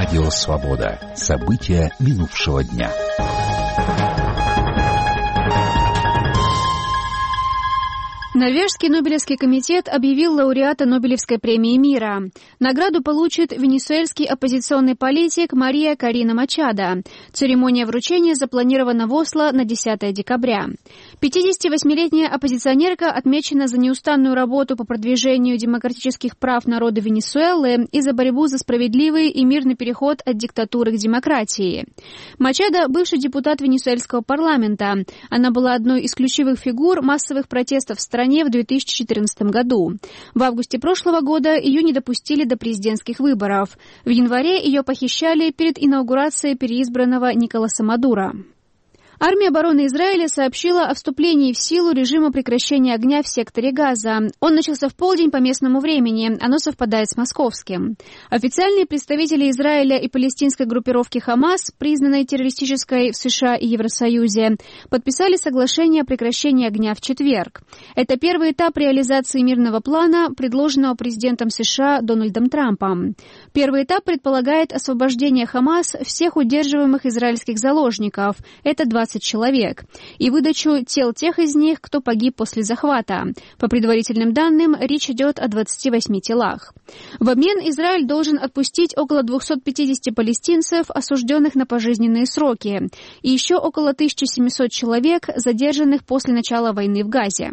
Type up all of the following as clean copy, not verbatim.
Радио «Свобода». События минувшего дня. Норвежский Нобелевский комитет объявил лауреата Нобелевской премии мира. Награду получит венесуэльский оппозиционный политик Мария Корина Мачадо. Церемония вручения запланирована в Осло на 10 декабря. 58-летняя оппозиционерка отмечена за неустанную работу по продвижению демократических прав народа Венесуэлы и за борьбу за справедливый и мирный переход от диктатуры к демократии. Мачадо – бывший депутат венесуэльского парламента. Она была одной из ключевых фигур массовых протестов в стране в 2014 году. В августе прошлого года ее не допустили до президентских выборов. В январе ее похищали перед инаугурацией переизбранного Николаса Мадуро. Армия обороны Израиля сообщила о вступлении в силу режима прекращения огня в секторе Газа. Он начался в полдень по местному времени. Оно совпадает с московским. Официальные представители Израиля и палестинской группировки «Хамас», признанной террористической в США и Евросоюзе, подписали соглашение о прекращении огня в четверг. Это первый этап реализации мирного плана, предложенного президентом США Дональдом Трампом. Первый этап предполагает освобождение «Хамас» всех удерживаемых израильских заложников. Это 20 человек, и выдачу тел тех из них, кто погиб после захвата. По предварительным данным, речь идет о 28 телах. В обмен Израиль должен отпустить около 250 палестинцев, осужденных на пожизненные сроки, и еще около 1700 человек, задержанных после начала войны в Газе.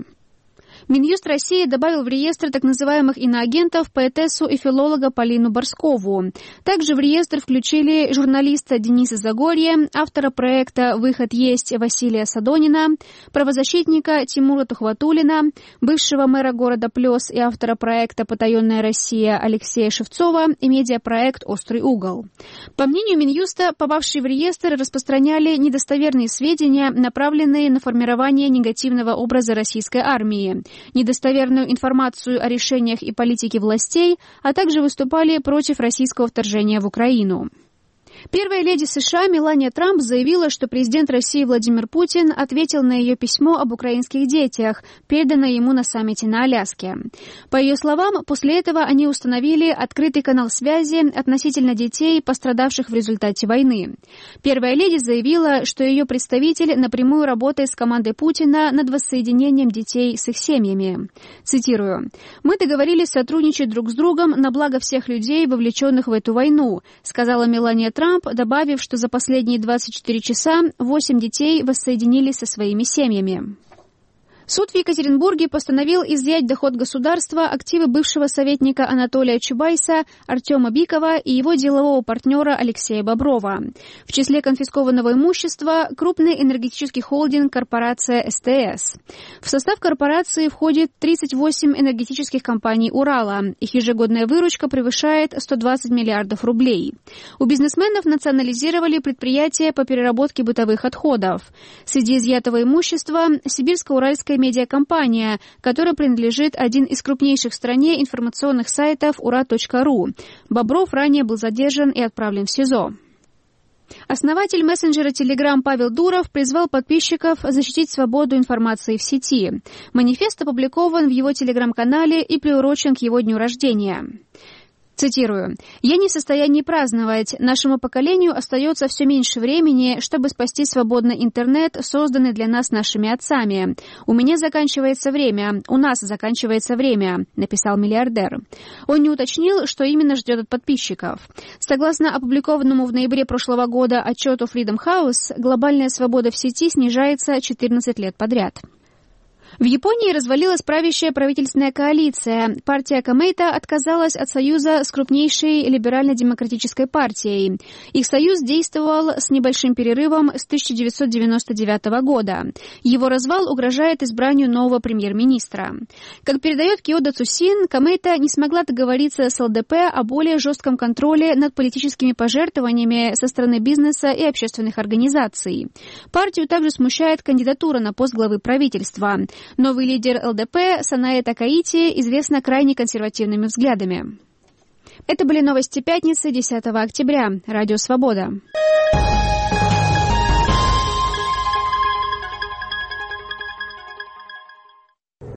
Минюст России добавил в реестр так называемых иноагентов поэтессу и филолога Полину Борскову. Также в реестр включили журналиста Дениса Загорье, автора проекта «Выход есть» Василия Садонина, правозащитника Тимура Тухватуллина, бывшего мэра города Плёс и автора проекта «Потаенная Россия» Алексея Шевцова и медиапроект «Острый угол». По мнению Минюста, попавшие в реестр распространяли недостоверные сведения, направленные на формирование негативного образа российской армии, недостоверную информацию о решениях и политике властей, а также выступали против российского вторжения в Украину. Первая леди США Мелания Трамп заявила, что президент России Владимир Путин ответил на ее письмо об украинских детях, переданное ему на саммите на Аляске. По ее словам, после этого они установили открытый канал связи относительно детей, пострадавших в результате войны. Первая леди заявила, что ее представитель напрямую работает с командой Путина над воссоединением детей с их семьями. Цитирую: «Мы договорились сотрудничать друг с другом на благо всех людей, вовлеченных в эту войну», сказала Мелания Трамп, добавив, что за последние 24 часа 8 детей воссоединились со своими семьями. Суд в Екатеринбурге постановил изъять доход государства, активы бывшего советника Анатолия Чубайса, Артема Бикова и его делового партнера Алексея Боброва. В числе конфискованного имущества крупный энергетический холдинг корпорация СТС. В состав корпорации входит 38 энергетических компаний Урала. Их ежегодная выручка превышает 120 миллиардов рублей. У бизнесменов национализировали предприятия по переработке бытовых отходов. Среди изъятого имущества Сибирско-Уральская медиакомпания, которая принадлежит один из крупнейших в стране информационных сайтов ура.ру. Бобров ранее был задержан и отправлен в СИЗО. Основатель мессенджера Telegram Павел Дуров призвал подписчиков защитить свободу информации в сети. Манифест опубликован в его телеграм-канале и приурочен к его дню рождения. Цитирую: «Я не в состоянии праздновать. Нашему поколению остается все меньше времени, чтобы спасти свободный интернет, созданный для нас нашими отцами. У меня заканчивается время. У нас заканчивается время», написал миллиардер. Он не уточнил, что именно ждет от подписчиков. Согласно опубликованному в ноябре прошлого года отчету Freedom House, глобальная свобода в сети снижается 14 лет подряд. В Японии развалилась правящая правительственная коалиция. Партия Комэйта отказалась от союза с крупнейшей либерально-демократической партией. Их союз действовал с небольшим перерывом с 1999 года. Его развал угрожает избранию нового премьер-министра. Как передает Киода Цусин, Комэйта не смогла договориться с ЛДП о более жестком контроле над политическими пожертвованиями со стороны бизнеса и общественных организаций. Партию также смущает кандидатура на пост главы правительства. Новый лидер ЛДП Санае Такаити известна крайне консервативными взглядами. Это были новости пятницы, 10 октября. Радио «Свобода».